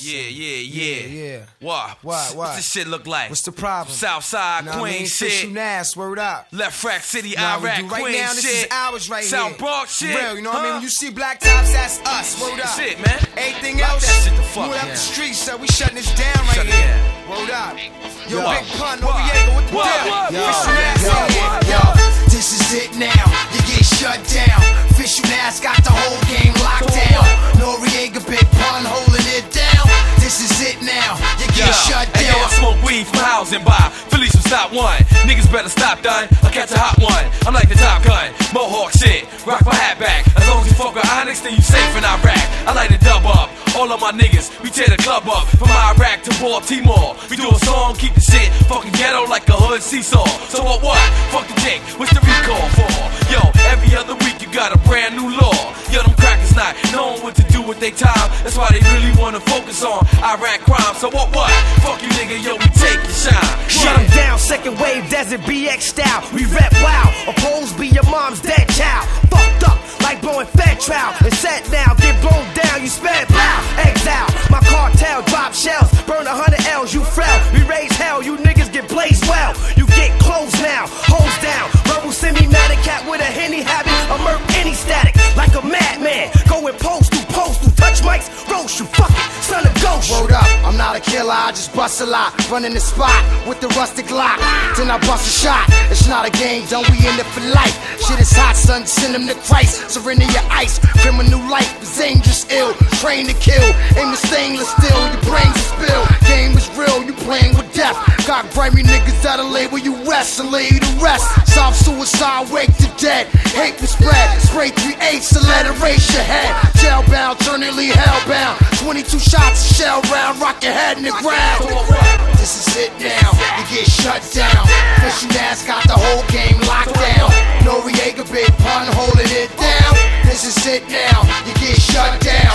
Yeah. What? What's this shit look like? What's the problem? Southside, Queen Queen shit. Fish you Nas, word up. Left Rack City, Nah, Iraq, right Queen now, shit. this is ours right South here. Bronx shit. Real, you know what I mean? When you see black tops, that's us. Word up. Shit, man. Anything Lock else, that shit the fuck move up down. the street, so we shutting this down right Shut it here. down. Word up. Yo, Yo. Big Pun, What? Noriega, what the What? deal? What? Fish What? you Nas What? out here. What? Yo, this is it now. You get shut down. Fish you Nas got the whole game locked down. Noriega, Big Pun holding it down. This is it now. You get shut Hey, yo, I down. smoke weed from housing by Phillies from stop one. Niggas better stop done. I catch a hot one. I'm like the Top Gun. Mohawk shit. Rock my hat back. As long as you fuck with Onyx, then you safe in Iraq. I like to dub up. All of my niggas, we tear the club up. From Iraq to Baltimore. We do a song, keep the shit fucking ghetto like a hood seesaw. So what? Fuck the dick. What's the recall for? Yo, every other week you got a brand new law. Yo, them crackers not knowing what to do with their time. That's why they really wanna focus on Iraq crime. So what? Fuck you, nigga. Yo, we take the shine. Shut 'em down, second wave, desert BX style. We rep wild, opposed be your mom's dead child. Fucked up like blowing fed trout. And set now, get blown down, you sped loud. Exile, my cartel drop shells, burn 100 L's, you frail. We raise hell, you niggas get blazed well. You get closed now, hoes down. Rebel semi-matic cat with a Henny habit, a murk any static like a madman. Going post through touch mics, roast you, fuck it, son of ghost. Word up, I'm not a killer, I just bust a lot. Running the spot with the rustic lock. Then I bust a shot. It's not a game, don't we in it for life? Shit is hot, son, send him to Christ. Surrender your ice, criminal life is dangerous, ill. Train to kill, aim the stainless steel, your brains are spilled. Game is real, you playing with death. Got grimy niggas that'll label you rest and lay you to rest. Soft suicide, wake the dead. Hate will spread, spray 3/8 to let it race your head. Jailbound, eternally hellbound. 22 shots, a shell round, rock your head in the ground. This is it now, you get shut down. Fish you Nas got the whole game locked down. Noriega, Big Pun holding it down. This is it now, you get shut down.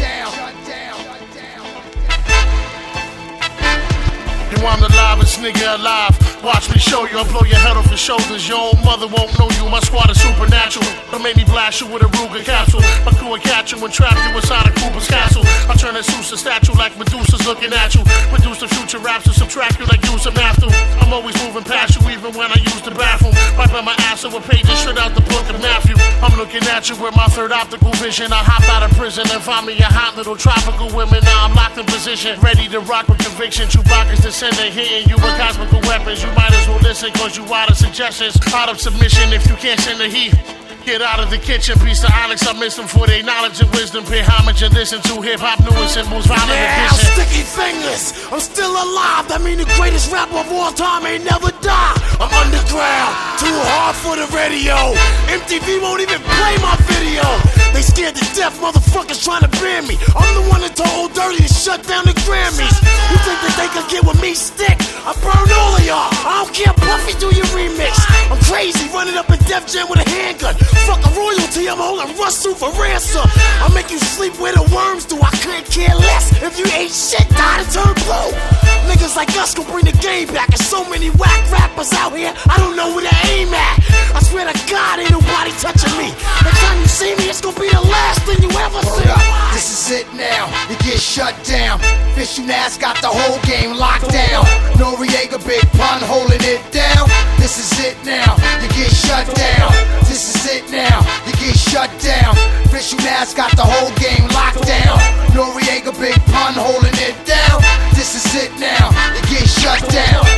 You I'm the livest nigga alive. Watch me show you, I'll blow your head off your shoulders. Your own mother won't know you, my squad is supernatural. Don't make me blast you with a Ruger capsule. My crew will catch you and trap you inside a Cooper's castle. I'll turn a Zeus a statue like Medusa's looking at you. Reduce the future raps to subtract you like use a math through. I'm always moving past you even when I use the bathroom. Wiping my ass over pages straight out the book of Matthew. I'm looking at you with my third optical vision. I hopped out of prison and found me a hot little tropical woman. Now I'm locked in position, ready to rock with conviction. Chewbacca's descending, hitting you with cosmical weapons. You might as well listen cause you out of suggestions. Out of submission if you can't send the heat. Get out of the kitchen, piece to Onyx. I miss them for their knowledge and wisdom. Pay homage and listen to hip-hop newest and most violent edition. Sticky fingers, I'm still alive. That mean the greatest rapper of all time ain't never die. I'm underground, too hard for the radio. MTV won't even play my video. They scared to death, motherfuckers trying to ban me. I'm the one that told Dirty to shut down the Grammys. You think that they could get with me? Stick, I burn all of y'all. I don't care, Puffy, do your remix. I'm crazy, running up in Def Jam with a handgun. Fuck a royalty, I'm holding Russell for ransom. I'll make you sleep where the worms do. I couldn't care less if you ate shit, died and turned blue. Niggas like us gon' bring the game back. There's so many whack rappers out here, I don't know where to aim at. I swear to God, ain't nobody touching me. Next time you see me, it's gonna be the last thing you ever see. This is it now, you get shut down. Fish you Nas got the whole game locked down. Noriega, Big Pun holding it down. This is it now, you get shut down. This is it now, you get shut down. Fish you Nas got the whole game locked down. Noriega, Big Pun holding it down. This is it now, you get shut down.